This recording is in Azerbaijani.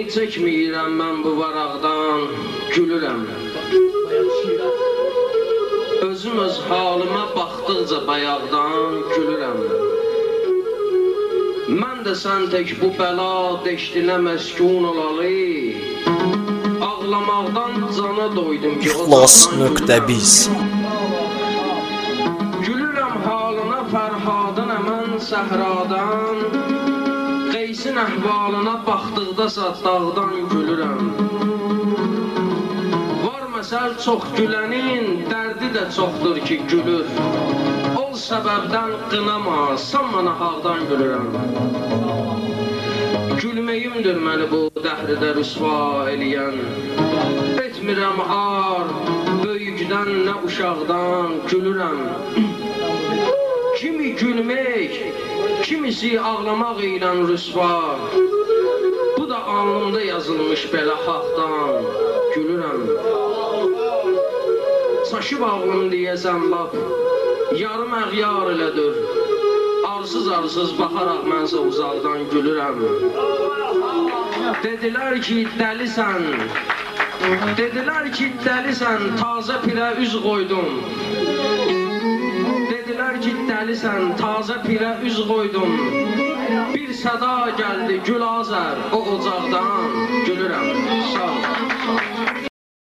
çəkməyirəm mən bu varaqdan, gülürəm. Özüm öz halıma baxdıqca bayaqdan gülürəm. Mən də sən tək bu bəla deşdinə məskun olalı, ağlamaqdan cana doydum ki İxlas.biz Gülürəm halına Fərhadın əmən səhradan, Qeysin əhvalına baxdıqda dağdan gülürəm. Var məsəl çox gülənin dərdi də çoxdur ki gülür. Ol səbəbdən qınama, sanma nahaqdan gülürəm. Gülməyimdir məni bu dəhridə rüsva eləyən. Etmirəm ar, böyükdən nə uşaqdan gülürəm. Kimi gülmək, kimisi ağlamaq ilə rüsva. Bu da alnımda yazılmış belə haqdan gülürəm. Çaşıb ağlım deyəsən lap, yarım əğyar elədir. Arsız baxaraq mənsə uzaqdan gülürəm. Dedilər ki dəlisən, tazə pirə üz qoydum. Dedilər ki dəlisən, tazə pirə üz qoydum. Bir səda gəldi Gülazər, o ocaqdan gülürəm. Sağ ol.